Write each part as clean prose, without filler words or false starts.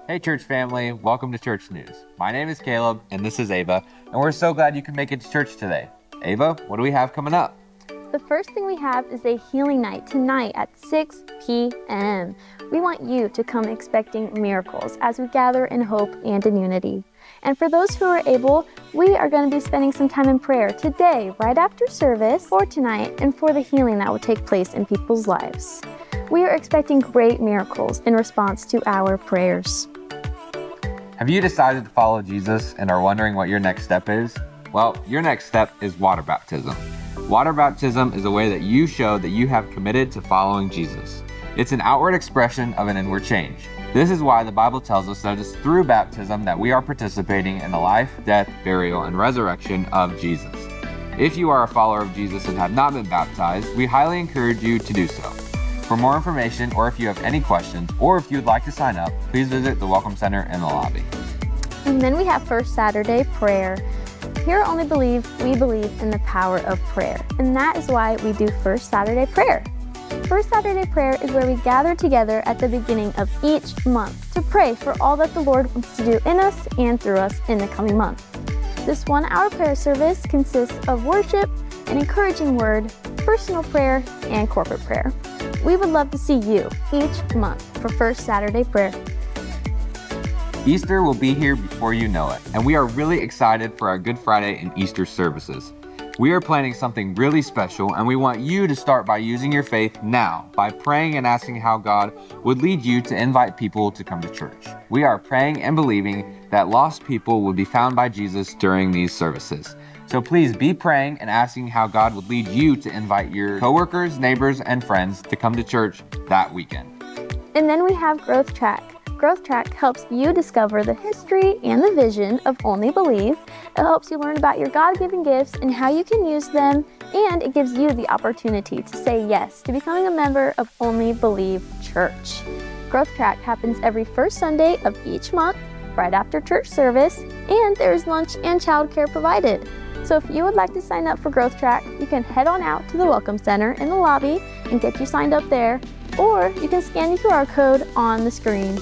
Hey church family, welcome to Church News. My name is Caleb and this is Ava, and we're so glad you can make it to church today. Ava, what do we have coming up? The first thing we have is a healing night tonight at 6 p.m. We want you to come expecting miracles as we gather in hope and in unity. And for those who are able, we are going to be spending some time in prayer today, right after service, for tonight, and for the healing that will take place in people's lives. We are expecting great miracles in response to our prayers. Have you decided to follow Jesus and are wondering what your next step is? Well, your next step is water baptism. Water baptism is a way that you show that you have committed to following Jesus. It's an outward expression of an inward change. This is why the Bible tells us that it's through baptism that we are participating in the life, death, burial, and resurrection of Jesus. If you are a follower of Jesus and have not been baptized, we highly encourage you to do so. For more information, or if you have any questions, or if you would like to sign up, please visit the Welcome Center in the lobby. And then we have First Saturday Prayer. Here at Only Believe, we believe in the power of prayer. And that is why we do First Saturday Prayer. First Saturday Prayer is where we gather together at the beginning of each month to pray for all that the Lord wants to do in us and through us in the coming month. This 1-hour prayer service consists of worship, an encouraging word, personal prayer, and corporate prayer. We would love to see you each month for First Saturday Prayer. Easter will be here before you know it, and we are really excited for our Good Friday and Easter services. We are planning something really special, and we want you to start by using your faith now, by praying and asking how God would lead you to invite people to come to church. We are praying and believing that lost people will be found by Jesus during these services. So please be praying and asking how God would lead you to invite your coworkers, neighbors, and friends to come to church that weekend. And then we have Growth Track. Growth Track helps you discover the history and the vision of Only Believe. It helps you learn about your God-given gifts and how you can use them, and it gives you the opportunity to say yes to becoming a member of Only Believe Church. Growth Track happens every first Sunday of each month, right after church service, and there is lunch and childcare provided. So if you would like to sign up for Growth Track, you can head on out to the Welcome Center in the lobby and get you signed up there, or you can scan the QR code on the screen.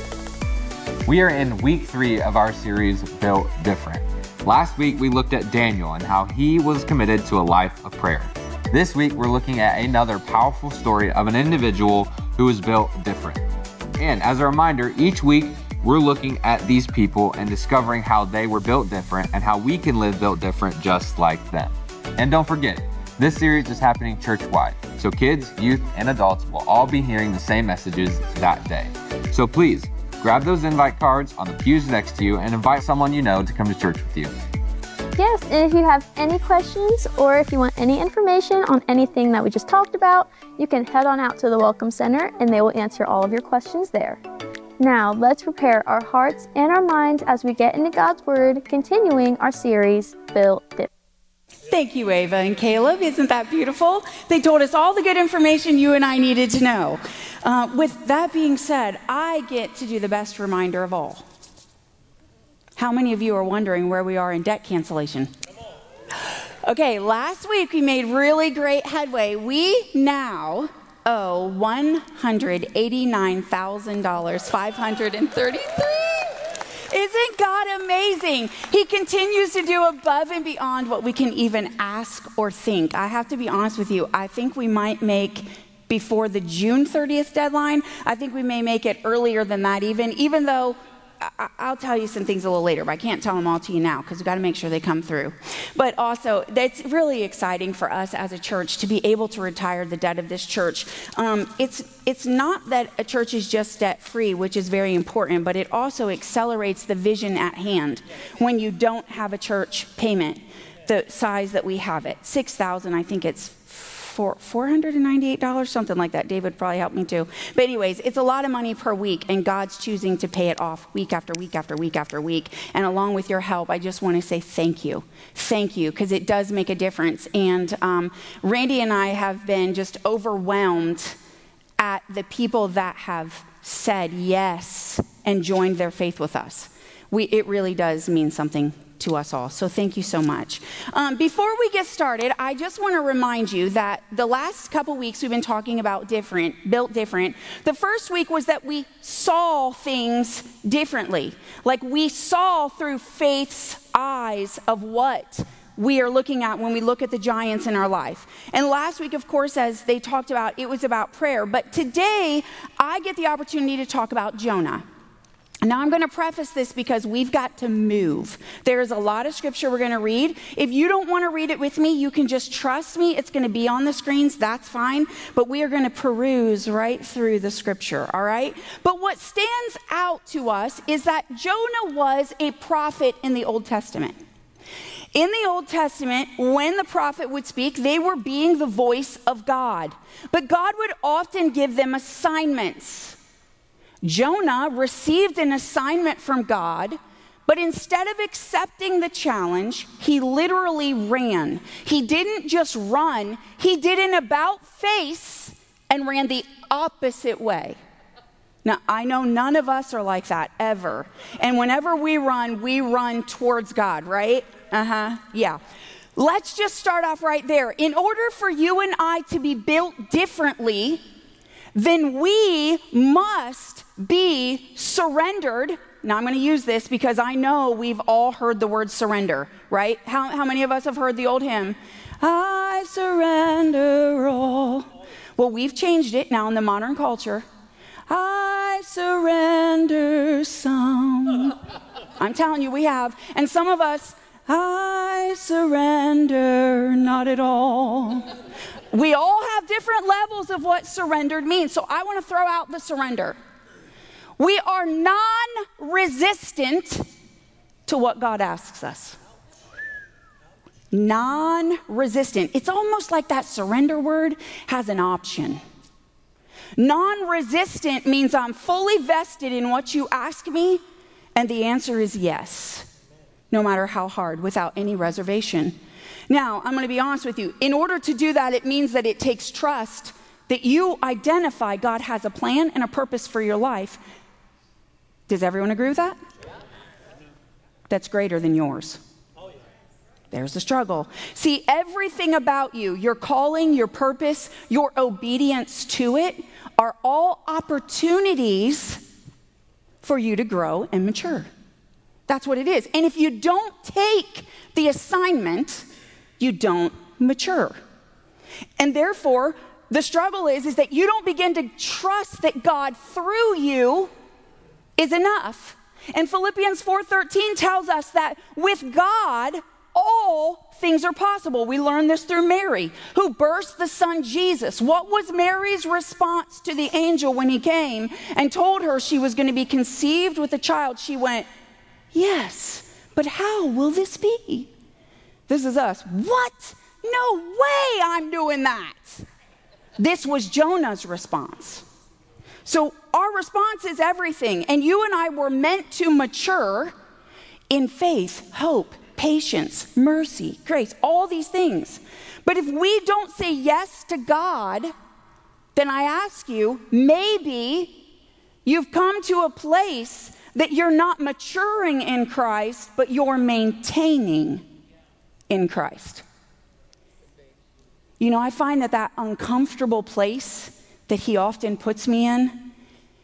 We are in week 3 of our series, Built Different. Last week, we looked at Daniel and how he was committed to a life of prayer. This week, we're looking at another powerful story of an individual who was built different. And as a reminder, each week, we're looking at these people and discovering how they were built different and how we can live built different just like them. And don't forget, this series is happening church-wide, so kids, youth, and adults will all be hearing the same messages that day. So please, grab those invite cards on the pews next to you and invite someone you know to come to church with you. Yes, and if you have any questions or if you want any information on anything that we just talked about, you can head on out to the Welcome Center and they will answer all of your questions there. Now, let's prepare our hearts and our minds as we get into God's Word, continuing our series, Built Different. Thank you, Ava and Caleb. Isn't that beautiful? They told us all the good information you and I needed to know. With that being said, I get to do the best reminder of all. How many of you are wondering where we are in debt cancellation? Okay, last week we made really great headway. We now owe $189,533. Isn't God amazing? He continues to do above and beyond what we can even ask or think. I have to be honest with you. I think we might make before the June 30th deadline. I think we may make it earlier than that even though I'll tell you some things a little later, but I can't tell them all to you now because we've got to make sure they come through. But also, that's really exciting for us as a church to be able to retire the debt of this church. It's not that a church is just debt-free, which is very important, but it also accelerates the vision at hand when you don't have a church payment the size that we have it. $6,000, I think it's $498, something like that. David probably helped me too. But anyways, it's a lot of money per week, and God's choosing to pay it off week after week after week after week. And along with your help, I just want to say thank you. Thank you, because it does make a difference. And Randy and I have been just overwhelmed at the people that have said yes and joined their faith with us. It really does mean something to us all. So thank you so much. Before we get started, I just want to remind you that the last couple weeks we've been talking about built different. The first week was that we saw things differently. Like we saw through faith's eyes of what we are looking at when we look at the giants in our life. And last week, of course, as they talked about, it was about prayer. But today, I get the opportunity to talk about Jonah. Now, I'm going to preface this because we've got to move. There's a lot of scripture we're going to read. If you don't want to read it with me, you can just trust me. It's going to be on the screens. That's fine. But we are going to peruse right through the scripture, all right? But what stands out to us is that Jonah was a prophet in the Old Testament. In the Old Testament, when the prophet would speak, they were being the voice of God. But God would often give them assignments. Jonah received an assignment from God, but instead of accepting the challenge, he literally ran. He didn't just run, he did an about face and ran the opposite way. Now, I know none of us are like that ever. And whenever we run towards God, right? Yeah. Let's just start off right there. In order for you and I to be built differently, then we must be surrendered. Now, I'm going to use this because I know we've all heard the word surrender, right? How many of us have heard the old hymn? I surrender all. Well, we've changed it now in the modern culture. I surrender some. I'm telling you, we have. And some of us, I surrender not at all. We all have different levels of what surrendered means. So I want to throw out the surrender. We are non-resistant to what God asks us. Non-resistant. It's almost like that surrender word has an option. Non-resistant means I'm fully vested in what you ask me, and the answer is yes, no matter how hard, without any reservation. Now, I'm going to be honest with you. In order to do that, it means that it takes trust, that you identify God has a plan and a purpose for your life. Does everyone agree with that? That's greater than yours. There's the struggle. See, everything about you, your calling, your purpose, your obedience to it, are all opportunities for you to grow and mature. That's what it is. And if you don't take the assignment, you don't mature. And therefore, the struggle is that you don't begin to trust that God through you is enough. And Philippians 4:13 tells us that with God, all things are possible. We learned this through Mary, who birthed the son Jesus. What was Mary's response to the angel when he came and told her she was going to be conceived with a child? She went, yes, but how will this be? This is us. What? No way I'm doing that. This was Jonah's response. So our response is everything. And you and I were meant to mature in faith, hope, patience, mercy, grace, all these things. But if we don't say yes to God, then I ask you, maybe you've come to a place that you're not maturing in Christ, but you're maintaining in Christ. You know, I find that uncomfortable place that he often puts me in,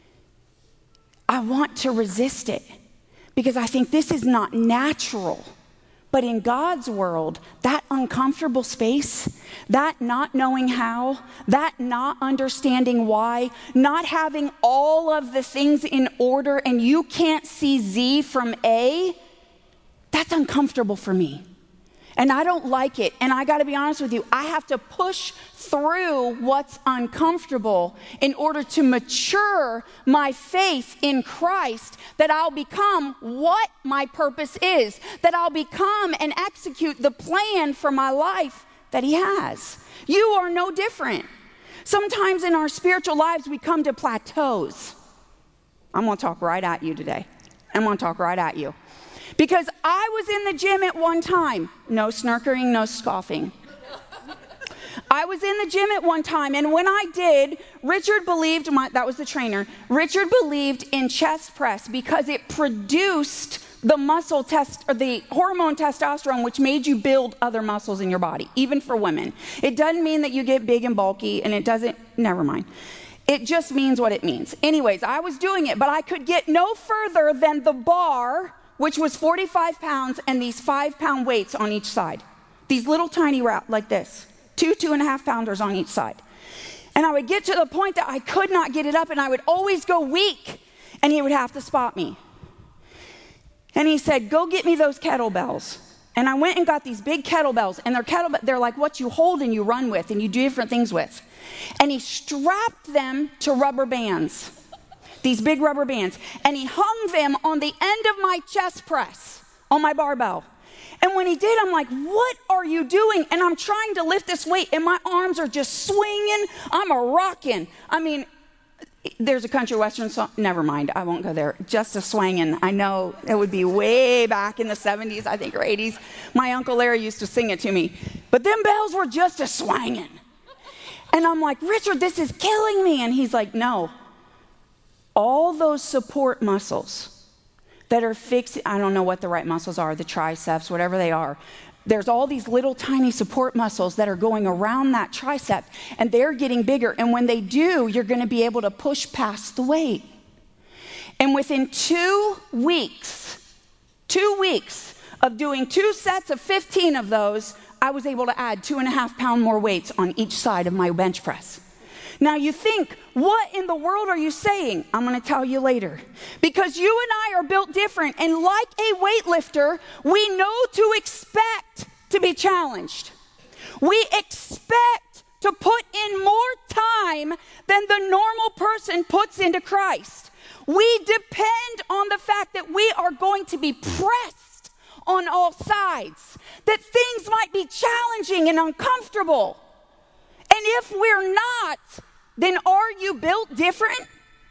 I want to resist it because I think this is not natural. But in God's world, that uncomfortable space, that not knowing how, that not understanding why, not having all of the things in order and you can't see Z from A, that's uncomfortable for me. And I don't like it. And I got to be honest with you, I have to push through what's uncomfortable in order to mature my faith in Christ, that I'll become what my purpose is, that I'll become and execute the plan for my life that he has. You are no different. Sometimes in our spiritual lives, we come to plateaus. I'm going to talk right at you today. I'm going to talk right at you. Because I was in the gym at one time. No snarkering, no scoffing. I was in the gym at one time, and when I did, Richard believed, that was the trainer, Richard believed in chest press because it produced the hormone testosterone, which made you build other muscles in your body, even for women. It doesn't mean that you get big and bulky, and never mind. It just means what it means. Anyways, I was doing it, but I could get no further than the bar, which was 45 pounds, and these 5-pound weights on each side. These little tiny like this, 2.5 pounders on each side. And I would get to the point that I could not get it up, and I would always go weak, and he would have to spot me. And he said, go get me those kettlebells. And I went and got these big kettlebells, and they're like what you hold and you run with and you do different things with. And he strapped them to rubber bands, these big rubber bands, and he hung them on the end of my chest press on my barbell. And when he did, I'm like, what are you doing? And I'm trying to lift this weight, and my arms are just swinging. I'm a-rocking. I mean, there's a country western song. Never mind, I won't go there. Just a swangin'. I know it would be way back in the 70s, I think, or 80s. My Uncle Larry used to sing it to me. But them bells were just a swangin'. And I'm like, Richard, this is killing me. And he's like, no. All those support muscles that are fixed, I don't know what the right muscles are, the triceps, whatever they are. There's all these little tiny support muscles that are going around that tricep, and they're getting bigger. And when they do, you're going to be able to push past the weight. And within 2 weeks of doing 2 sets of 15 of those, I was able to add 2.5 pound more weights on each side of my bench press. Now you think, what in the world are you saying? I'm going to tell you later. Because you and I are built different, and like a weightlifter, we know to expect to be challenged. We expect to put in more time than the normal person puts into Christ. We depend on the fact that we are going to be pressed on all sides, that things might be challenging and uncomfortable. And if we're not, then are you built different?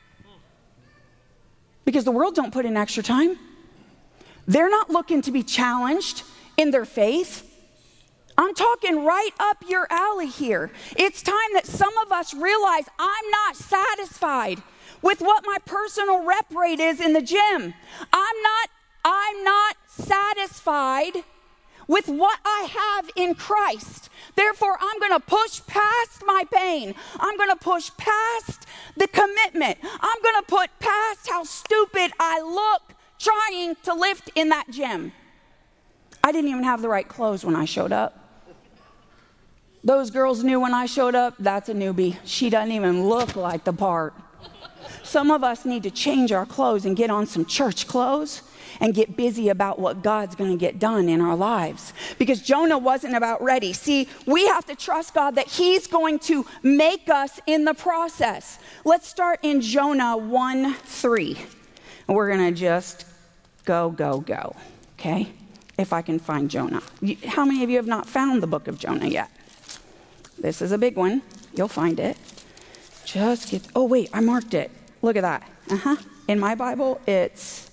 Because the world don't put in extra time. They're not looking to be challenged in their faith. I'm talking right up your alley here. It's time that some of us realize I'm not satisfied with what my personal rep rate is in the gym. I'm not satisfied with what I have in Christ. Therefore, I'm going to push past my pain. I'm going to push past the commitment. I'm going to put past how stupid I look trying to lift in that gym. I didn't even have the right clothes when I showed up. Those girls knew when I showed up, that's a newbie. She doesn't even look like the part. Some of us need to change our clothes and get on some church clothes and get busy about what God's going to get done in our lives. Because Jonah wasn't about ready. See, we have to trust God that he's going to make us in the process. Let's start in Jonah 1:3. We're going to just go, okay? If I can find Jonah. How many of you have not found the book of Jonah yet? This is a big one. You'll find it. Oh wait, I marked it. Look at that. In my Bible, it's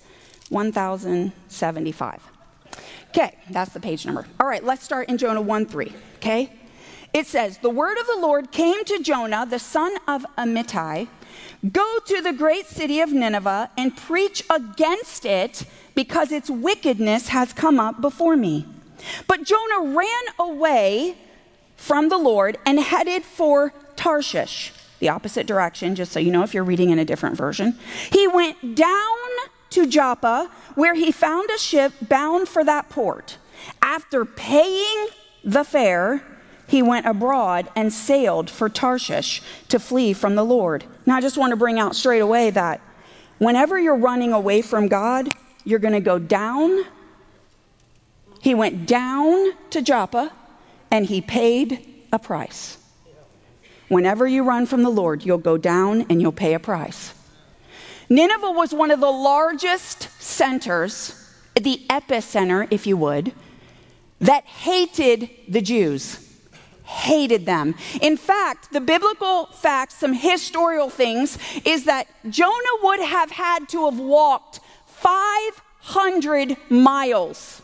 1075. Okay, that's the page number. All right, let's start in Jonah 1:3, okay? It says, the word of the Lord came to Jonah, the son of Amittai. Go to the great city of Nineveh and preach against it, because its wickedness has come up before me. But Jonah ran away from the Lord and headed for Tarshish, the opposite direction, just so you know if you're reading in a different version. He went down to Joppa, where he found a ship bound for that port. After paying the fare, he went abroad and sailed for Tarshish to flee from the Lord. Now, I just want to bring out straight away that whenever you're running away from God, you're going to go down. He went down to Joppa, and he paid a price. Whenever you run from the Lord, you'll go down and you'll pay a price. Nineveh was one of the largest centers, the epicenter, if you would, that hated the Jews. Hated them. In fact, the biblical facts, some historical things, is that Jonah would have had to have walked 500 miles.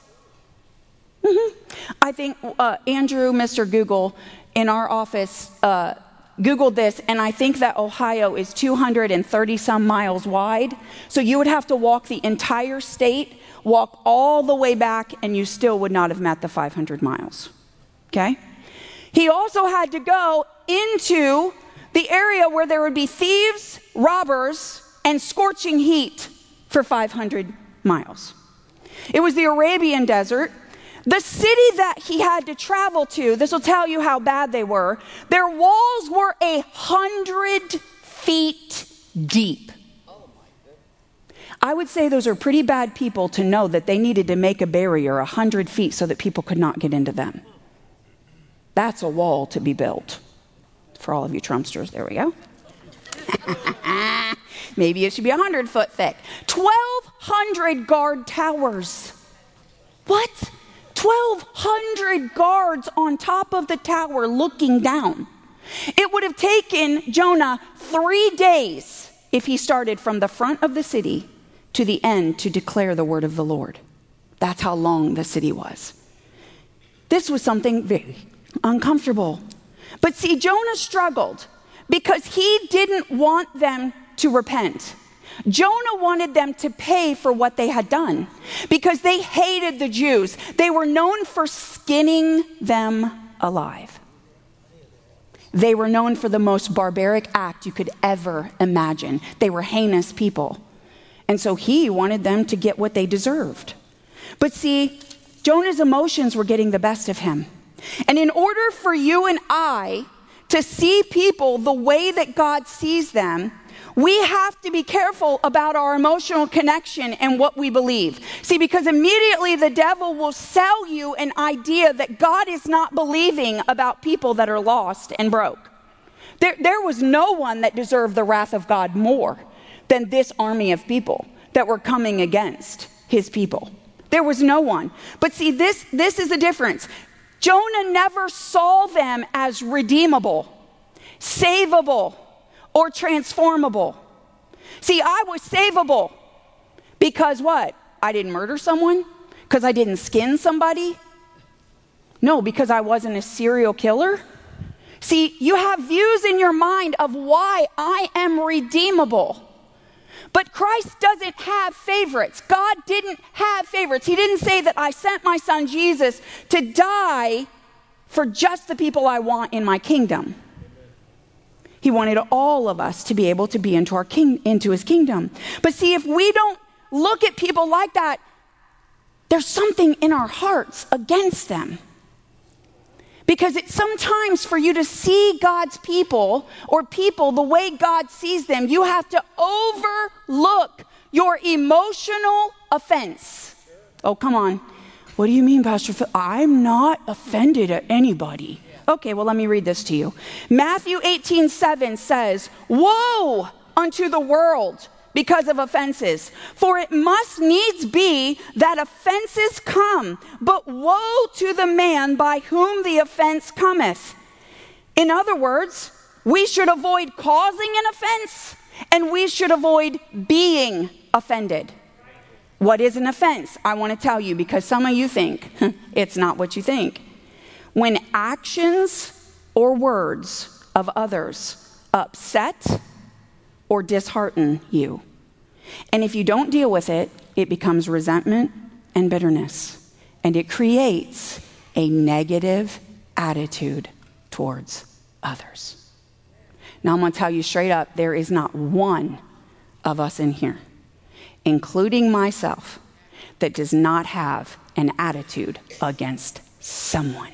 I think Andrew, Mr. Google, in our office, Googled this, and I think that Ohio is 230 some miles wide. So you would have to walk the entire state walk all the way back, and you still would not have met the 500 miles. Okay? He also had to go into the area where there would be thieves, robbers, and scorching heat for 500 miles. It was the Arabian desert. The city that he had to travel to, this will tell you how bad they were, their walls were 100 feet deep. I would say those are pretty bad people to know that they needed to make a barrier 100 feet so that people could not get into them. That's a wall to be built. For all of you Trumpsters, there we go. Maybe it should be 100 foot thick. 1,200 guard towers. What? 1,200 guards on top of the tower looking down. It would have taken Jonah 3 days if he started from the front of the city to the end to declare the word of the Lord. That's how long the city was. This was something very uncomfortable. But see, Jonah struggled because he didn't want them to repent. Jonah wanted them to pay for what they had done because they hated the Jews. They were known for skinning them alive. They were known for the most barbaric act you could ever imagine. They were heinous people. And so he wanted them to get what they deserved. But see, Jonah's emotions were getting the best of him. And in order for you and I to see people the way that God sees them, we have to be careful about our emotional connection and what we believe. See, because immediately the devil will sell you an idea that God is not believing about people that are lost and broke. There was no one that deserved the wrath of God more than this army of people that were coming against his people. There was no one. But see, this is the difference. Jonah never saw them as redeemable, savable, or transformable. See, I was savable because what? I didn't murder someone? Because I didn't skin somebody? No, because I wasn't a serial killer. See, you have views in your mind of why I am redeemable. But Christ doesn't have favorites. God didn't have favorites. He didn't say that I sent my son Jesus to die for just the people I want in my kingdom. He wanted all of us to be able to be into his kingdom. But see, if we don't look at people like that, there's something in our hearts against them. Because it's sometimes for you to see God's people or people the way God sees them, you have to overlook your emotional offense. Oh, come on. What do you mean, Pastor Phil? I'm not offended at anybody. Okay, well, let me read this to you. Matthew 18:7 says, "Woe unto the world because of offenses. For it must needs be that offenses come, but woe to the man by whom the offense cometh." In other words, we should avoid causing an offense, and we should avoid being offended. What is an offense? I want to tell you, because some of you think it's not what you think. When actions or words of others upset or dishearten you. And if you don't deal with it, it becomes resentment and bitterness. And it creates a negative attitude towards others. Now I'm going to tell you straight up, there is not one of us in here, including myself, that does not have an attitude against someone.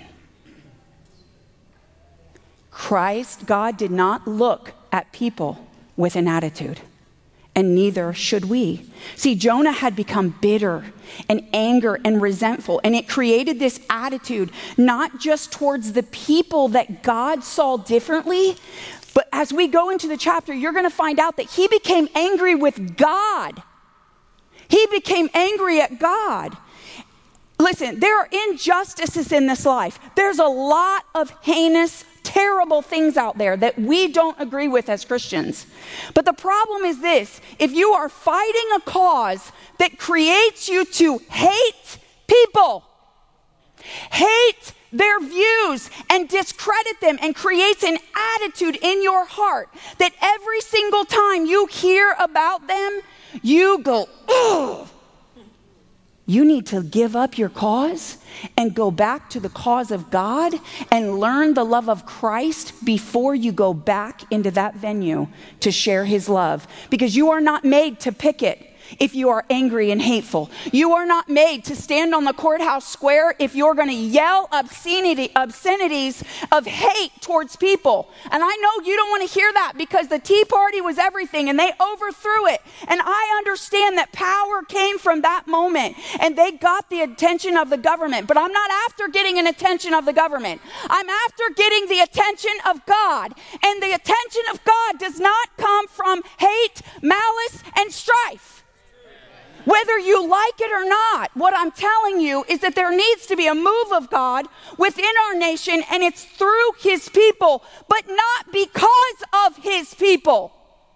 God did not look at people with an attitude, and neither should we. See, Jonah had become bitter and angry and resentful, and it created this attitude not just towards the people that God saw differently, but as we go into the chapter, you're going to find out that he became angry with God. He became angry at God. Listen, there are injustices in this life. There's a lot of heinous, terrible things out there that we don't agree with as Christians. But the problem is this: if you are fighting a cause that creates you to hate people, hate their views and discredit them, and creates an attitude in your heart that every single time you hear about them, you go, ugh. You need to give up your cause and go back to the cause of God and learn the love of Christ before you go back into that venue to share his love. Because you are not made to picket if you are angry and hateful. You are not made to stand on the courthouse square if you're going to yell obscenities of hate towards people. And I know you don't want to hear that because the Tea Party was everything and they overthrew it. And I understand that power came from that moment and they got the attention of the government. But I'm not after getting an attention of the government. I'm after getting the attention of God. And the attention of God does not come from hate, malice, and strife. Whether you like it or not, what I'm telling you is that there needs to be a move of God within our nation, and it's through his people, but not because of his people.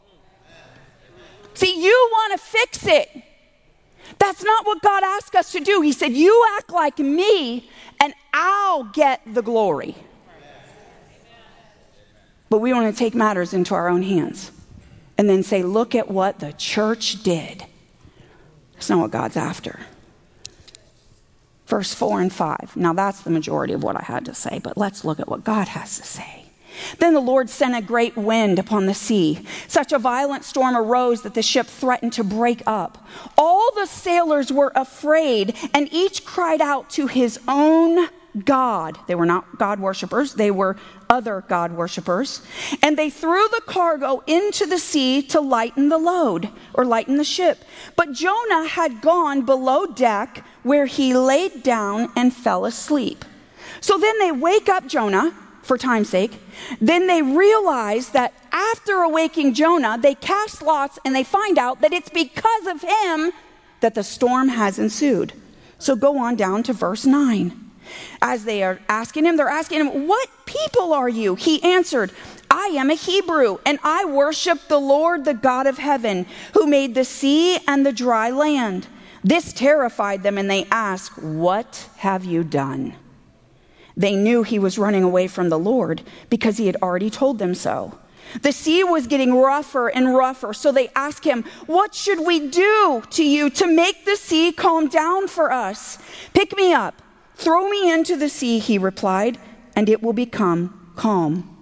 See, you want to fix it. That's not what God asked us to do. He said, you act like me, and I'll get the glory. But we want to take matters into our own hands and then say, look at what the church did. That's not what God's after. Verse 4 and 5. Now that's the majority of what I had to say, but let's look at what God has to say. Then the Lord sent a great wind upon the sea. Such a violent storm arose that the ship threatened to break up. All the sailors were afraid, and each cried out to his own God. They were not God worshipers. They were other God worshipers. And they threw the cargo into the sea to lighten the load or lighten the ship. But Jonah had gone below deck where he laid down and fell asleep. So then they wake up Jonah for time's sake. Then they realize that after awaking Jonah, they cast lots and they find out that it's because of him that the storm has ensued. So go on down to verse 9. As they are asking him, they're asking him, what people are you? He answered, I am a Hebrew, and I worship the Lord, the God of heaven, who made the sea and the dry land. This terrified them, and they asked, what have you done? They knew he was running away from the Lord because he had already told them so. The sea was getting rougher and rougher, so they asked him, what should we do to you to make the sea calm down for us? Pick me up. Throw me into the sea, he replied, and it will become calm.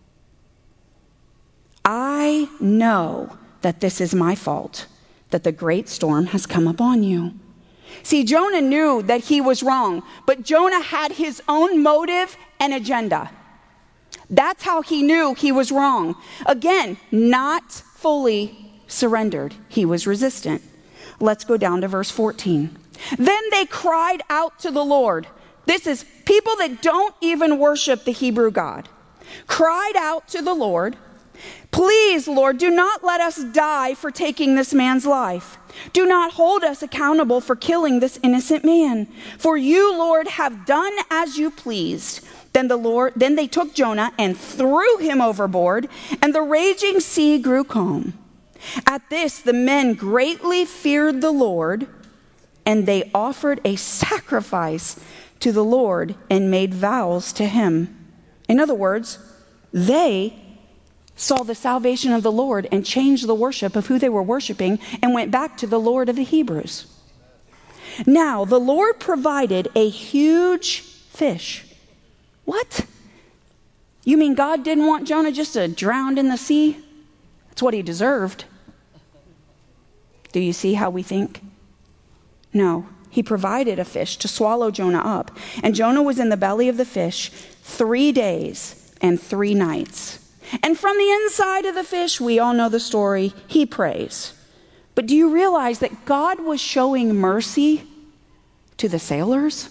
I know that this is my fault, that the great storm has come upon you. See, Jonah knew that he was wrong, but Jonah had his own motive and agenda. That's how he knew he was wrong. Again, not fully surrendered. He was resistant. Let's go down to verse 14. Then they cried out to the Lord. This is people that don't even worship the Hebrew God. Cried out to the Lord, please, Lord, do not let us die for taking this man's life. Do not hold us accountable for killing this innocent man. For you, Lord, have done as you pleased. Then they took Jonah and threw him overboard, and the raging sea grew calm. At this, the men greatly feared the Lord, and they offered a sacrifice to the Lord and made vows to him. In other words, they saw the salvation of the Lord and changed the worship of who they were worshiping and went back to the Lord of the Hebrews. Now, the Lord provided a huge fish. What? You mean God didn't want Jonah just to drown in the sea? That's what he deserved. Do you see how we think? No, he provided a fish to swallow Jonah up. And Jonah was in the belly of the fish 3 days and 3 nights. And from the inside of the fish, we all know the story, he prays. But do you realize that God was showing mercy to the sailors?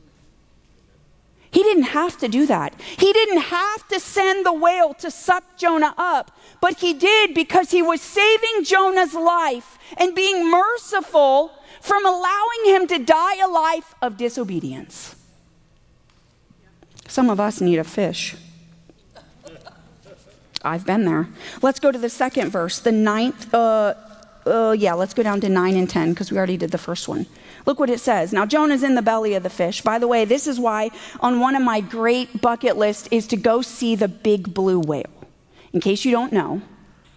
He didn't have to do that. He didn't have to send the whale to suck Jonah up, but he did because he was saving Jonah's life and being merciful from allowing him to die a life of disobedience. Some of us need a fish. I've been there. Let's go to the second verse, the 9th. Let's go down to 9 and 10 because we already did the first one. Look what it says. Now, Jonah's in the belly of the fish. By the way, this is why on one of my great bucket lists is to go see the big blue whale. In case you don't know,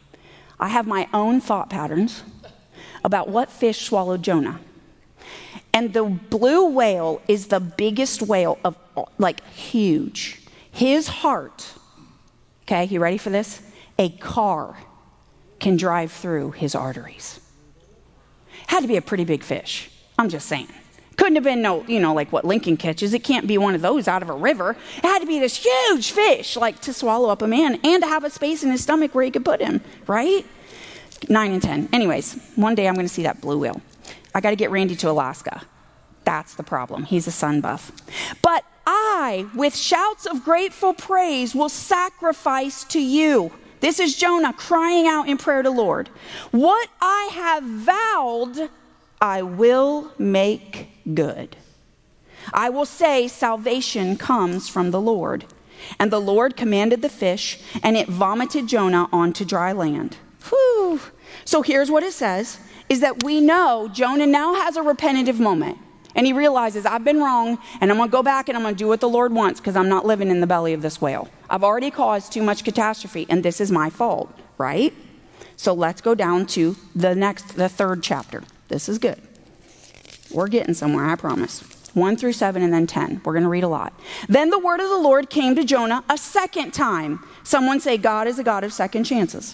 I have my own thought patterns about what fish swallowed Jonah. And the blue whale is the biggest whale of, like, huge. His heart, okay, you ready for this? A car can drive through his arteries. Had to be a pretty big fish. I'm just saying. Couldn't have been no, like what Lincoln catches. It can't be one of those out of a river. It had to be this huge fish, like to swallow up a man and to have a space in his stomach where he could put him, right? 9 and 10. Anyways, one day I'm going to see that blue whale. I got to get Randy to Alaska. That's the problem. He's a sun buff. But I, with shouts of grateful praise, will sacrifice to you. This is Jonah crying out in prayer to Lord. What I have vowed, I will make good. I will say salvation comes from the Lord. And the Lord commanded the fish, and it vomited Jonah onto dry land. Whew. So here's what it says, is that we know Jonah now has a repentative moment. And he realizes, I've been wrong, and I'm going to go back and I'm going to do what the Lord wants because I'm not living in the belly of this whale. I've already caused too much catastrophe, and this is my fault, right? So let's go down to the third chapter. This is good. We're getting somewhere, I promise. 1 through 7 and then 10. We're going to read a lot. Then the word of the Lord came to Jonah a second time. Someone say, God is a God of second chances.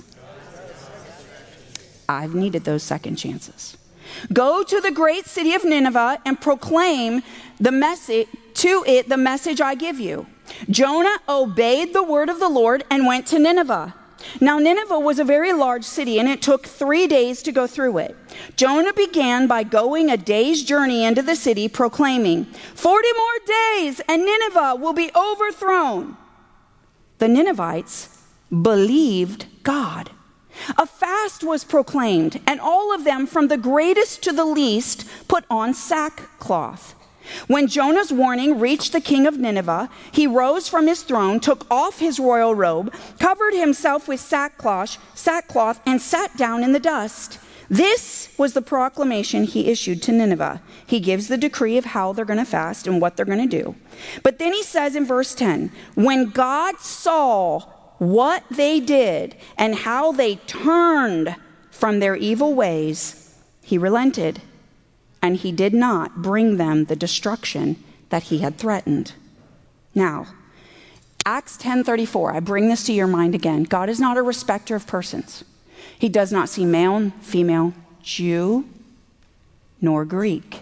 I've needed those second chances. Go to the great city of Nineveh and proclaim the message I give you. Jonah obeyed the word of the Lord and went to Nineveh. Now Nineveh was a very large city, and it took 3 days to go through it. Jonah began by going a day's journey into the city, proclaiming, 40 more days and Nineveh will be overthrown. The Ninevites believed God. A fast was proclaimed, and all of them, from the greatest to the least, put on sackcloth. When Jonah's warning reached the king of Nineveh, he rose from his throne, took off his royal robe, covered himself with sackcloth, and sat down in the dust. This was the proclamation he issued to Nineveh. He gives the decree of how they're going to fast and what they're going to do. But then he says in verse 10, when God saw what they did and how they turned from their evil ways, he relented, and he did not bring them the destruction that he had threatened. Now, Acts 10:34, I bring this to your mind again. God is not a respecter of persons. He does not see male and female, Jew nor Greek.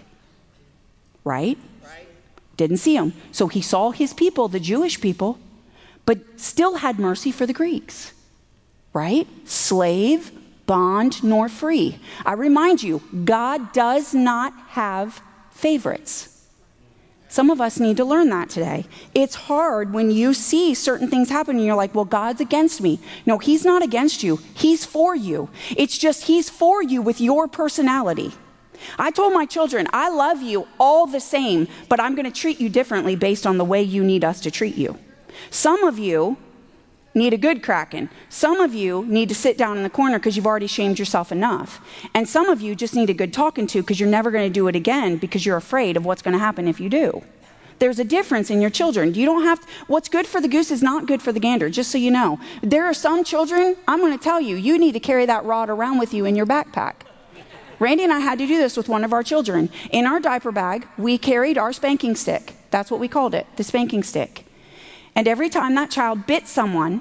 Right? Didn't see them. So he saw his people, the Jewish people, but still had mercy for the Greeks, right? Slave, bond, nor free. I remind you, God does not have favorites. Some of us need to learn that today. It's hard when you see certain things happen and you're like, well, God's against me. No, he's not against you. He's for you. It's just he's for you with your personality. I told my children, I love you all the same, but I'm going to treat you differently based on the way you need us to treat you. Some of you need a good cracking. Some of you need to sit down in the corner because you've already shamed yourself enough. And some of you just need a good talking to because you're never going to do it again because you're afraid of what's going to happen if you do. There's a difference in your children. You don't have to, what's good for the goose is not good for the gander, just so you know. There are some children, I'm going to tell you, you need to carry that rod around with you in your backpack. Randy and I had to do this with one of our children. In our diaper bag, we carried our spanking stick. That's what we called it, the spanking stick. And every time that child bit someone,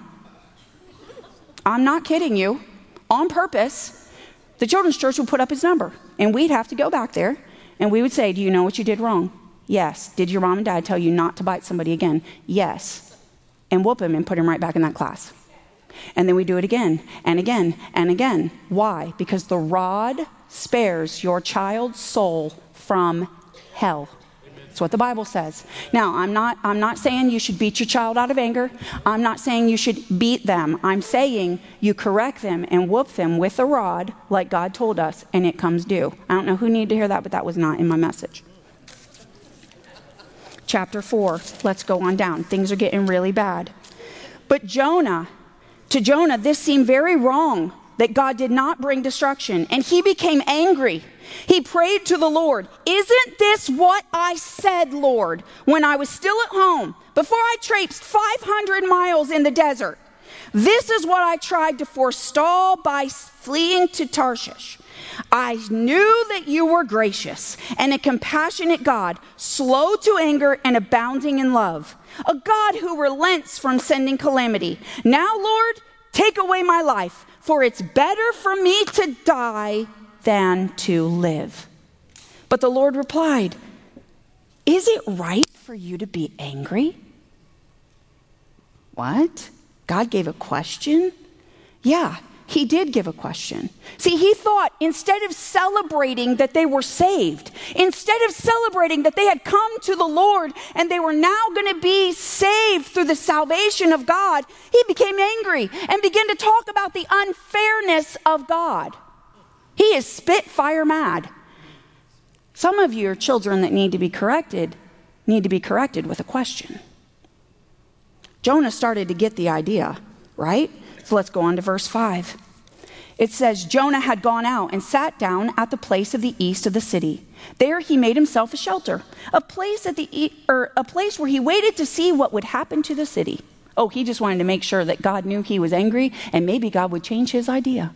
I'm not kidding you, on purpose, the children's church would put up his number. And we'd have to go back there, and we would say, do you know what you did wrong? Yes. Did your mom and dad tell you not to bite somebody again? Yes. And whoop him and put him right back in that class. And then we do it again and again and again. Why? Because the rod spares your child's soul from hell. That's what the Bible says. Now, I'm not saying you should beat your child out of anger. I'm not saying you should beat them. I'm saying you correct them and whoop them with a rod like God told us, and it comes due. I don't know who needed to hear that, but that was not in my message. Chapter 4. Let's go on down. Things are getting really bad. But to Jonah, this seemed very wrong that God did not bring destruction, and he became angry. He prayed to the Lord, isn't this what I said, Lord, when I was still at home, before I traipsed 500 miles in the desert? This is what I tried to forestall by fleeing to Tarshish. I knew that you were gracious and a compassionate God, slow to anger and abounding in love, a God who relents from sending calamity. Now, Lord, take away my life, for it's better for me to die than to live." But the Lord replied, "Is it right for you to be angry?" What? God gave a question? Yeah, he did give a question. See, he thought instead of celebrating that they were saved, instead of celebrating that they had come to the Lord and they were now going to be saved through the salvation of God, he became angry and began to talk about the unfairness of God. He is spitfire mad. Some of you are children that need to be corrected with a question. Jonah started to get the idea, right? So let's go on to verse 5. It says, Jonah had gone out and sat down at the place of the east of the city. There he made himself a shelter, a place where he waited to see what would happen to the city. Oh, he just wanted to make sure that God knew he was angry and maybe God would change his idea.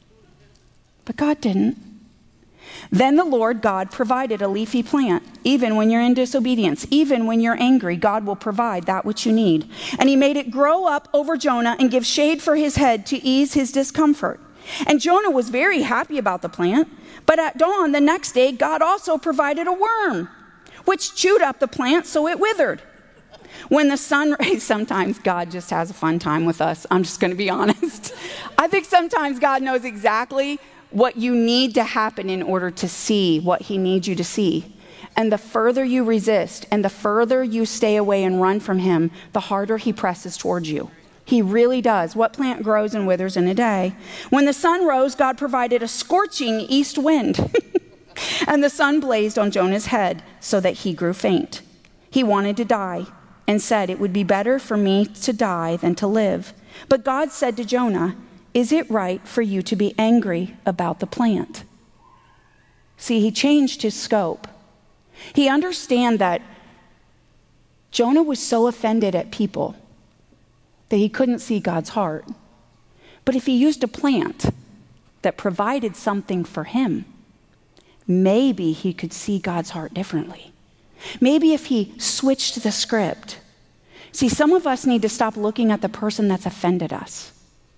But God didn't. Then the Lord God provided a leafy plant. Even when you're in disobedience, even when you're angry, God will provide that which you need. And he made it grow up over Jonah and give shade for his head to ease his discomfort. And Jonah was very happy about the plant. But at dawn the next day, God also provided a worm, which chewed up the plant so it withered. When the sun, sometimes God just has a fun time with us. I'm just going to be honest. I think sometimes God knows exactly what you need to happen in order to see what he needs you to see. And the further you resist and the further you stay away and run from him, the harder he presses towards you. He really does. What plant grows and withers in a day? When the sun rose, God provided a scorching east wind. And the sun blazed on Jonah's head so that he grew faint. He wanted to die and said, "It would be better for me to die than to live." But God said to Jonah, "Is it right for you to be angry about the plant?" See, he changed his scope. He understood that Jonah was so offended at people that he couldn't see God's heart. But if he used a plant that provided something for him, maybe he could see God's heart differently. Maybe if he switched the script. See, some of us need to stop looking at the person that's offended us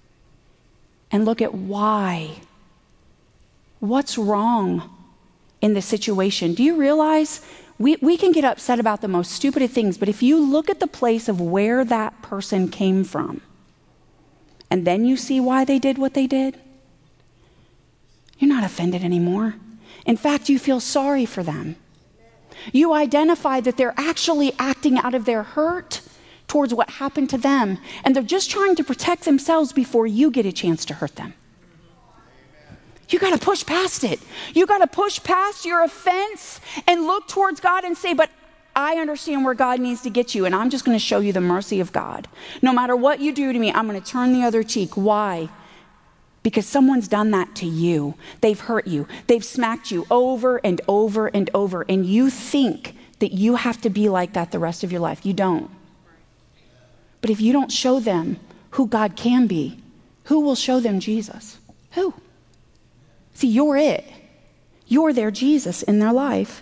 and look at why. What's wrong in the situation? Do you realize we can get upset about the most stupid things, but if you look at the place of where that person came from, and then you see why they did what they did, you're not offended anymore. In fact, you feel sorry for them. You identify that they're actually acting out of their hurt towards what happened to them, and they're just trying to protect themselves before you get a chance to hurt them. You got to push past it. You got to push past your offense and look towards God and say, "But I understand where God needs to get you, and I'm just going to show you the mercy of God. No matter what you do to me, I'm going to turn the other cheek." Why? Because someone's done that to you. They've hurt you. They've smacked you over and over and over, and you think that you have to be like that the rest of your life. You don't. But if you don't show them who God can be, who will show them Jesus? Who? See, you're it. You're their Jesus in their life.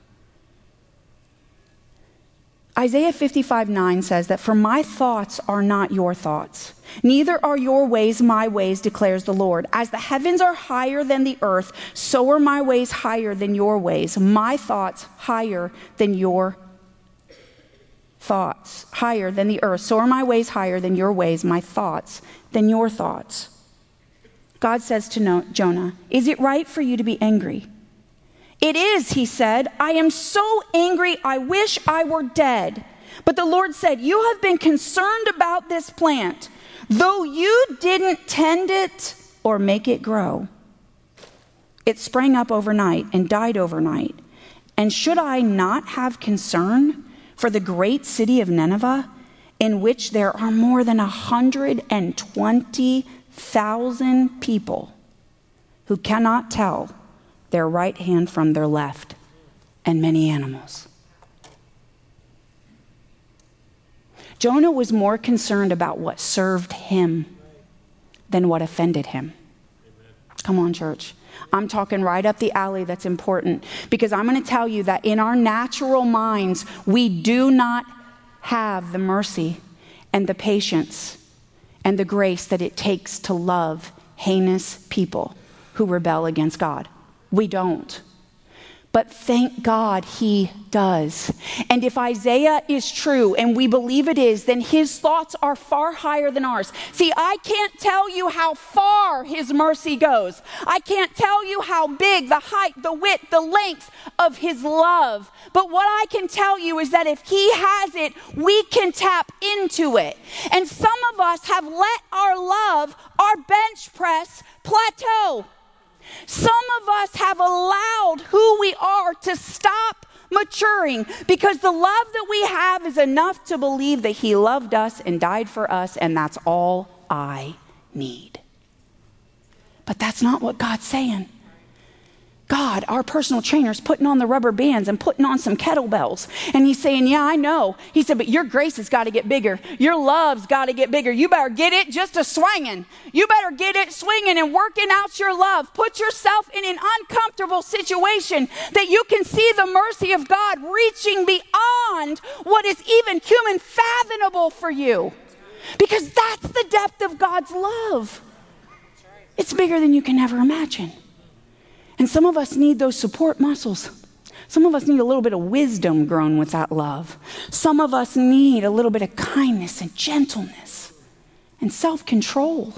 Isaiah 55:9 says that, "For my thoughts are not your thoughts, neither are your ways my ways, declares the Lord. As the heavens are higher than the earth, so are my ways higher than your ways, my thoughts higher than your thoughts, higher than the earth. So are my ways higher than your ways, my thoughts than your thoughts." God says to Jonah, "Is it right for you to be angry?" "It is," he said. "I am so angry, I wish I were dead." But the Lord said, "You have been concerned about this plant, though you didn't tend it or make it grow. It sprang up overnight and died overnight. And should I not have concern for the great city of Nineveh, in which there are more than 120,000 people who cannot tell their right hand from their left, and many animals?" Jonah was more concerned about what served him than what offended him. Come on, church. I'm talking right up the alley that's important, because I'm going to tell you that in our natural minds, we do not have the mercy and the patience and the grace that it takes to love heinous people who rebel against God. We don't. But thank God he does. And if Isaiah is true, and we believe it is, then his thoughts are far higher than ours. See, I can't tell you how far his mercy goes. I can't tell you how big, the height, the width, the length of his love. But what I can tell you is that if he has it, we can tap into it. And some of us have let our love, our bench press, plateau. Some of us have allowed who we are to stop maturing, because the love that we have is enough to believe that he loved us and died for us, and that's all I need. But that's not what God's saying. God, our personal trainer, is putting on the rubber bands and putting on some kettlebells. And he's saying, yeah, I know. He said, but your grace has got to get bigger. Your love's got to get bigger. You better get it just a swinging. You better get it swinging and working out your love. Put yourself in an uncomfortable situation that you can see the mercy of God reaching beyond what is even human fathomable for you. Because that's the depth of God's love. It's bigger than you can ever imagine. And some of us need those support muscles. Some of us need a little bit of wisdom grown with that love. Some of us need a little bit of kindness and gentleness and self-control.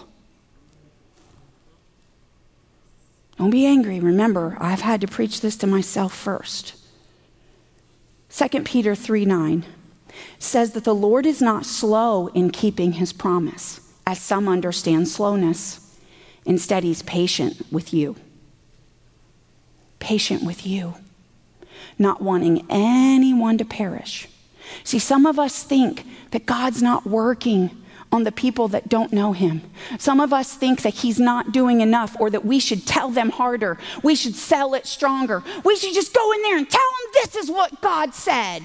Don't be angry. Remember, I've had to preach this to myself first. 2 Peter 3:9 says that the Lord is not slow in keeping his promise, as some understand slowness. Instead, he's patient with you. Patient with you, not wanting anyone to perish. See, some of us think that God's not working on the people that don't know him. Some of us think that he's not doing enough, or that we should tell them harder. We should sell it stronger. We should just go in there and tell them this is what God said.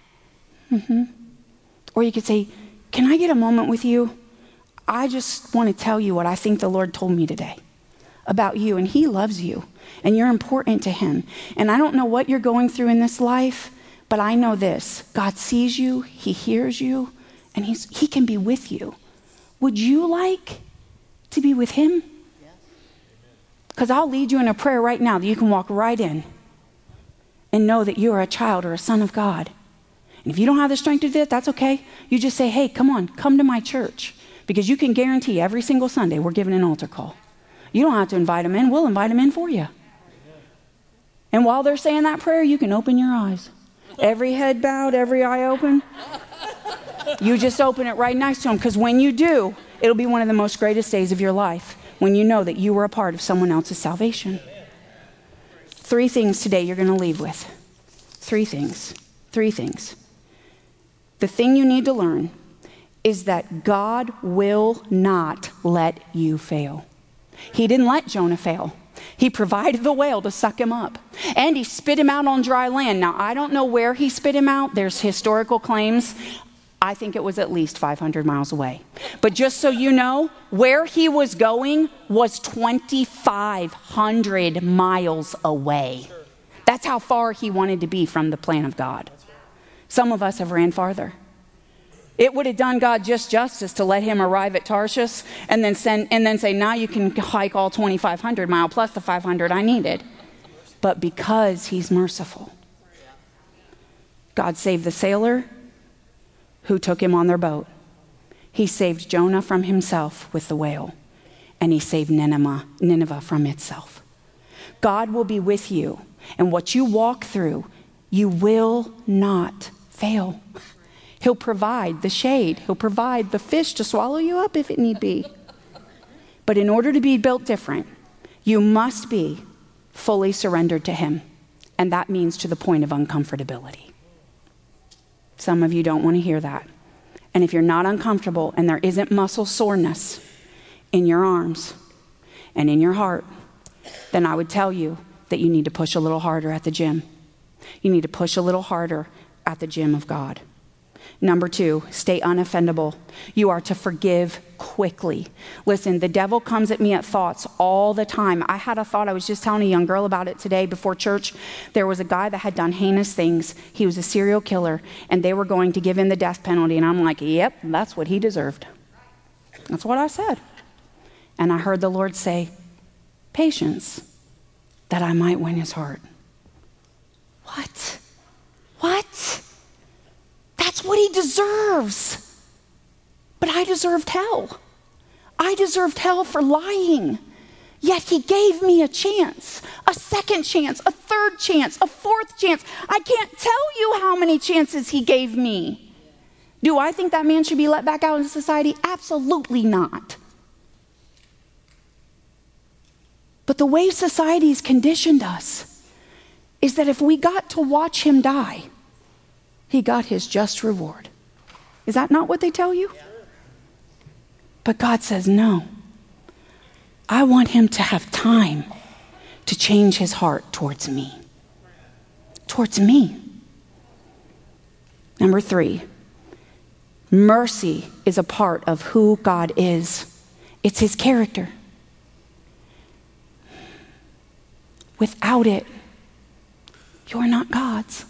Or you could say, can I get a moment with you? I just want to tell you what I think the Lord told me today about you, and he loves you, and you're important to him. And I don't know what you're going through in this life, but I know this: God sees you, he hears you, and he can be with you. Would you like to be with him? Because I'll lead you in a prayer right now that you can walk right in and know that you are a child or a son of God. And if you don't have the strength to do that, that's okay. You just say, hey, come to my church, because you can guarantee every single Sunday we're giving an altar call. You don't have to invite them in. We'll invite them in for you. And while they're saying that prayer, you can open your eyes. Every head bowed, every eye open. You just open it right next to them, because when you do, it'll be one of the most greatest days of your life, when you know that you were a part of someone else's salvation. 3 things today you're going to leave with. 3 things. 3 things. The thing you need to learn is that God will not let you fail. He didn't let Jonah fail. He provided the whale to suck him up. And he spit him out on dry land. Now, I don't know where he spit him out. There's historical claims. I think it was at least 500 miles away. But just so you know, where he was going was 2,500 miles away. That's how far he wanted to be from the plan of God. Some of us have ran farther. It would have done God just justice to let him arrive at Tarshish and then say, now you can hike all 2,500 miles plus the 500 I needed. But because he's merciful, God saved the sailor who took him on their boat. He saved Jonah from himself with the whale, and he saved Nineveh from itself. God will be with you, and what you walk through, you will not fail. He'll provide the shade. He'll provide the fish to swallow you up if it need be. But in order to be built different, you must be fully surrendered to him. And that means to the point of uncomfortability. Some of you don't want to hear that. And if you're not uncomfortable and there isn't muscle soreness in your arms and in your heart, then I would tell you that you need to push a little harder at the gym. You need to push a little harder at the gym of God. Number 2, stay unoffendable. You are to forgive quickly. Listen, the devil comes at me at thoughts all the time. I had a thought, I was just telling a young girl about it today before church. There was a guy that had done heinous things. He was a serial killer, and they were going to give him the death penalty. And I'm like, yep, that's what he deserved. That's what I said. And I heard the Lord say, patience, that I might win his heart. What? That's what he deserves. But I deserved hell. I deserved hell for lying. Yet he gave me a chance, a second chance, a third chance, a fourth chance. I can't tell you how many chances he gave me. Do I think that man should be let back out into society? Absolutely not. But the way society's conditioned us is that if we got to watch him die, he got his just reward. Is that not what they tell you? But God says, no. I want him to have time to change his heart towards me. Towards me. Number 3, mercy is a part of who God is. It's his character. Without it, you're not God's.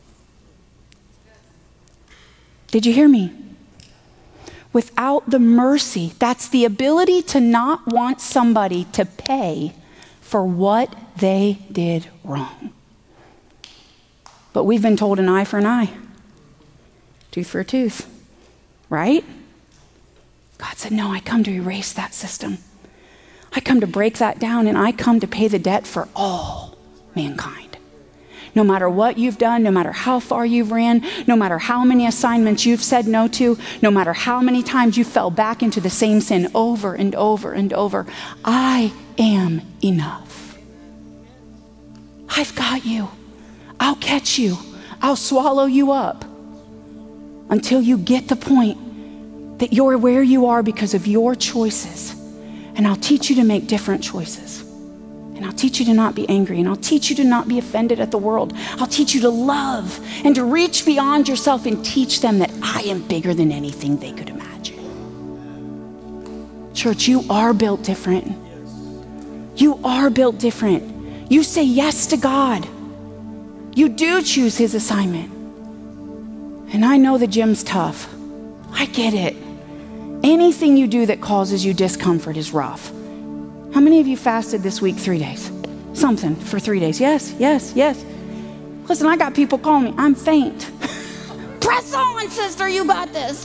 Did you hear me? Without the mercy, that's the ability to not want somebody to pay for what they did wrong. But we've been told an eye for an eye, tooth for a tooth, right? God said, no, I come to erase that system. I come to break that down, and I come to pay the debt for all mankind. No matter what you've done, no matter how far you've ran, no matter how many assignments you've said no to, no matter how many times you fell back into the same sin over and over and over, I am enough. I've got you. I'll catch you. I'll swallow you up until you get the point that you're where you are because of your choices. And I'll teach you to make different choices. And I'll teach you to not be angry. And I'll teach you to not be offended at the world. I'll teach you to love and to reach beyond yourself and teach them that I am bigger than anything they could imagine. Church, you are built different. You are built different. You say yes to God. You do choose his assignment. And I know the gym's tough. I get it. Anything you do that causes you discomfort is rough. How many of you fasted this week 3 days? Something for 3 days. Yes. Listen, I got people calling me. I'm faint. Press on, sister. You got this.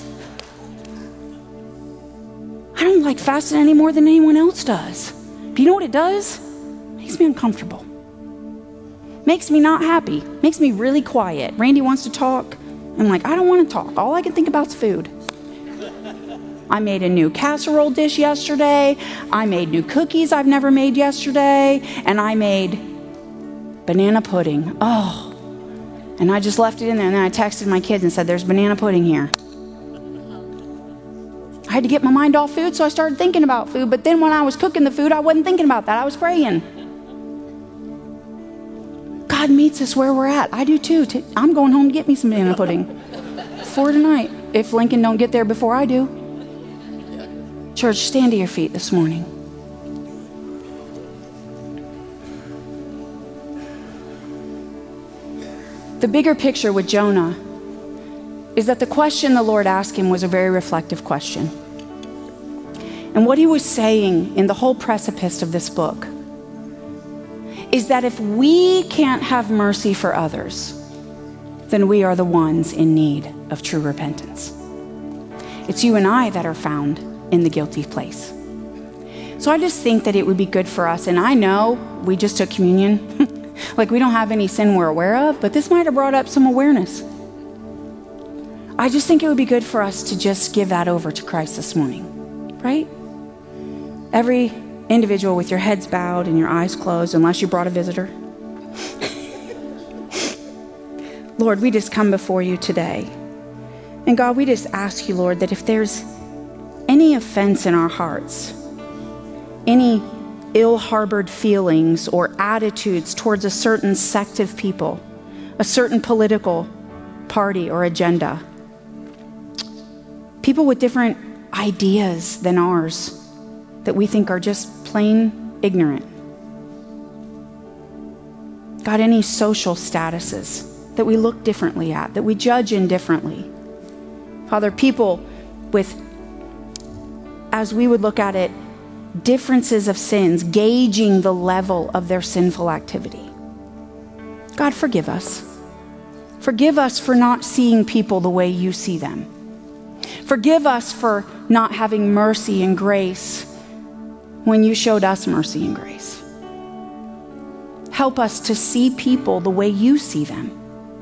I don't like fasting any more than anyone else does. But you know what it does? It makes me uncomfortable. Makes me not happy. Makes me really quiet. Randy wants to talk. I'm like, I don't want to talk. All I can think about is food. I made a new casserole dish yesterday. I made new cookies I've never made yesterday. And I made banana pudding. Oh. And I just left it in there. And then I texted my kids and said, there's banana pudding here. I had to get my mind off food, so I started thinking about food. But then when I was cooking the food, I wasn't thinking about that. I was praying. God meets us where we're at. I do too. I'm going home to get me some banana pudding for tonight, if Lincoln don't get there before I do. Church, stand to your feet this morning. The bigger picture with Jonah is that the question the Lord asked him was a very reflective question. And what he was saying in the whole precipice of this book is that if we can't have mercy for others, then we are the ones in need of true repentance. It's you and I that are found in the guilty place. So I just think that it would be good for us, and I know we just took communion, like we don't have any sin we're aware of, but this might have brought up some awareness. I just think it would be good for us to just give that over to Christ this morning, right? Every individual with your heads bowed and your eyes closed, unless you brought a visitor. Lord, we just come before you today. And God, we just ask you, Lord, that if there's any offense in our hearts, any ill-harbored feelings or attitudes towards a certain sect of people, a certain political party or agenda, People with different ideas than ours that we think are just plain ignorant. God, any social statuses that we look differently at, that we judge indifferently. Father, people with, as we would look at it, differences of sins, gauging the level of their sinful activity. God, forgive us. Forgive us for not seeing people the way you see them. Forgive us for not having mercy and grace when you showed us mercy and grace. Help us to see people the way you see them.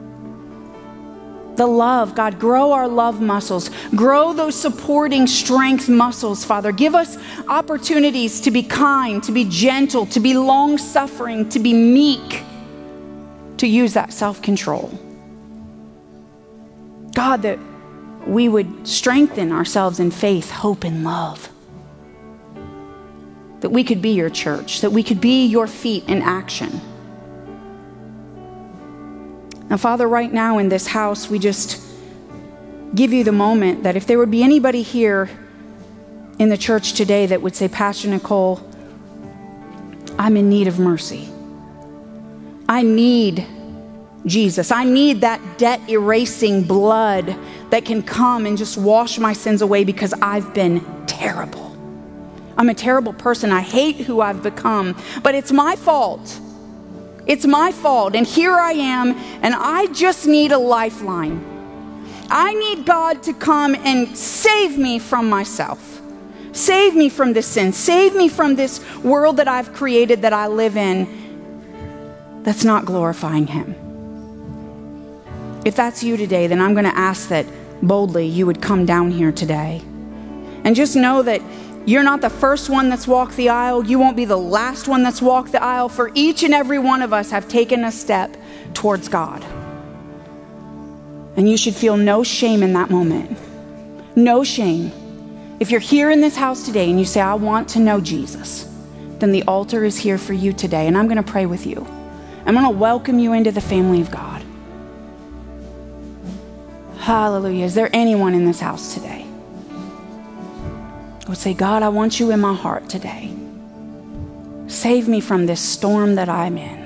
The love, God, grow our love muscles. Grow those supporting strength muscles, Father. Give us opportunities to be kind, to be gentle, to be long-suffering, to be meek, to use that self-control. God, that we would strengthen ourselves in faith, hope, and love. That we could be your church, that we could be your feet in action. Now, Father, right now in this house, we just give you the moment that if there would be anybody here in the church today that would say, Pastor Nicole, I'm in need of mercy. I need Jesus. I need that debt-erasing blood that can come and just wash my sins away because I've been terrible. I'm a terrible person. I hate who I've become, but it's my fault. It's my fault, and here I am, and I just need a lifeline. I need God to come and save me from myself. Save me from this sin. Save me from this world that I've created, that I live in, that's not glorifying Him. If that's you today, then I'm going to ask that boldly you would come down here today. And just know that you're not the first one that's walked the aisle. You won't be the last one that's walked the aisle. For each and every one of us have taken a step towards God. And you should feel no shame in that moment. No shame. If you're here in this house today and you say, I want to know Jesus, then the altar is here for you today. And I'm going to pray with you. I'm going to welcome you into the family of God. Hallelujah. Is there anyone in this house today? I would say, God, I want you in my heart today. Save me from this storm that I'm in.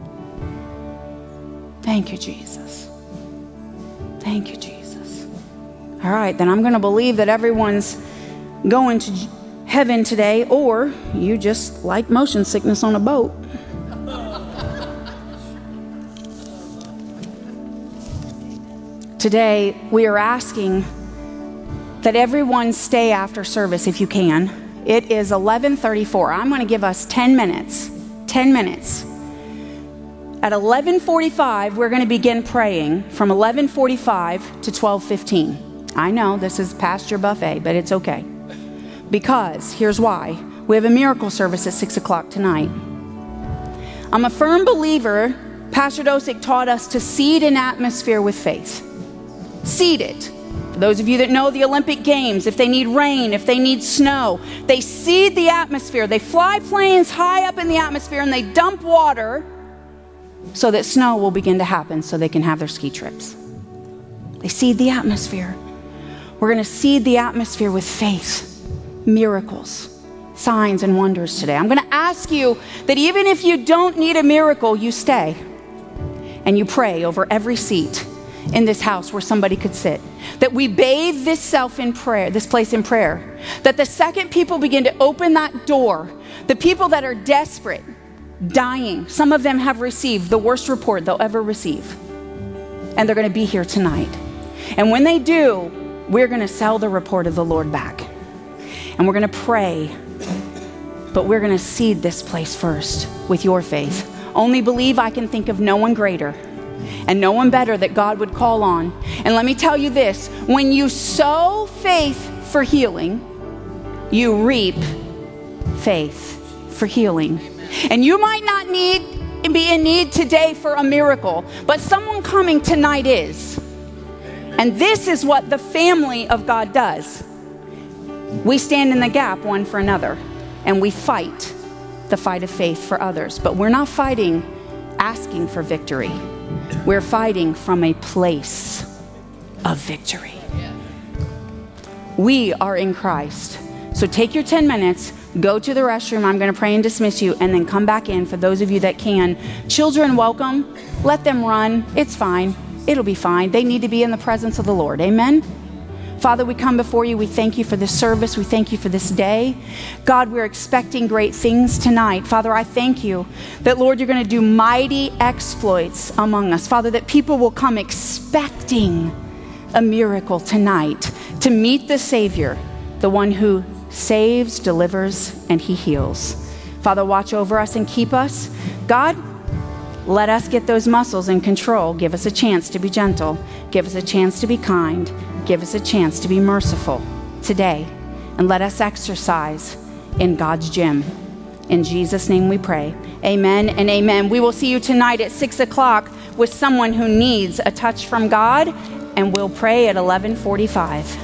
Thank you, Jesus. Thank you, Jesus. All right, then I'm going to believe that everyone's going to heaven today, or you just like motion sickness on a boat. Today, we are asking that everyone stay after service if you can. It is 11:34. I'm going to give us 10 minutes. 10 minutes. At 11:45, we're going to begin praying from 11:45 to 12:15. I know this is past your buffet, but it's okay. Because here's why. We have a miracle service at 6 o'clock tonight. I'm a firm believer, Pastor Dosick taught us to seed an atmosphere with faith. Seed it. For those of you that know the Olympic Games, if they need rain, if they need snow, they seed the atmosphere. They fly planes high up in the atmosphere and they dump water so that snow will begin to happen so they can have their ski trips. They seed the atmosphere. We're going to seed the atmosphere with faith, miracles, signs, and wonders today. I'm going to ask you that even if you don't need a miracle, you stay and you pray over every seat in this house where somebody could sit. That we bathe this self in prayer, this place in prayer. That the second people begin to open that door, the people that are desperate, dying, some of them have received the worst report they'll ever receive. And they're going to be here tonight. And when they do, we're going to sell the report of the Lord back. And we're going to pray. But we're going to seed this place first with your faith. Only believe I can think of no one greater and no one better that God would call on. And let me tell you this, when you sow faith for healing, you reap faith for healing. And you might not be in need today for a miracle, but someone coming tonight is. And this is what the family of God does. We stand in the gap one for another, and we fight the fight of faith for others. But we're not fighting asking for victory. We're fighting from a place of victory. We are in Christ. So take your 10 minutes, go to the restroom. I'm going to pray and dismiss you, and then come back in for those of you that can. Children, welcome. Let them run. It's fine. It'll be fine. They need to be in the presence of the Lord. Amen? Father, we come before you. We thank you for this service. We thank you for this day. God, we're expecting great things tonight. Father, I thank you that, Lord, you're going to do mighty exploits among us. Father, that people will come expecting a miracle tonight to meet the Savior, the one who saves, delivers, and he heals. Father, watch over us and keep us. God, let us get those muscles in control. Give us a chance to be gentle. Give us a chance to be kind. Give us a chance to be merciful today. And let us exercise in God's gym. In Jesus' name we pray. Amen and amen. We will see you tonight at 6 o'clock with someone who needs a touch from God. And we'll pray at 11:45.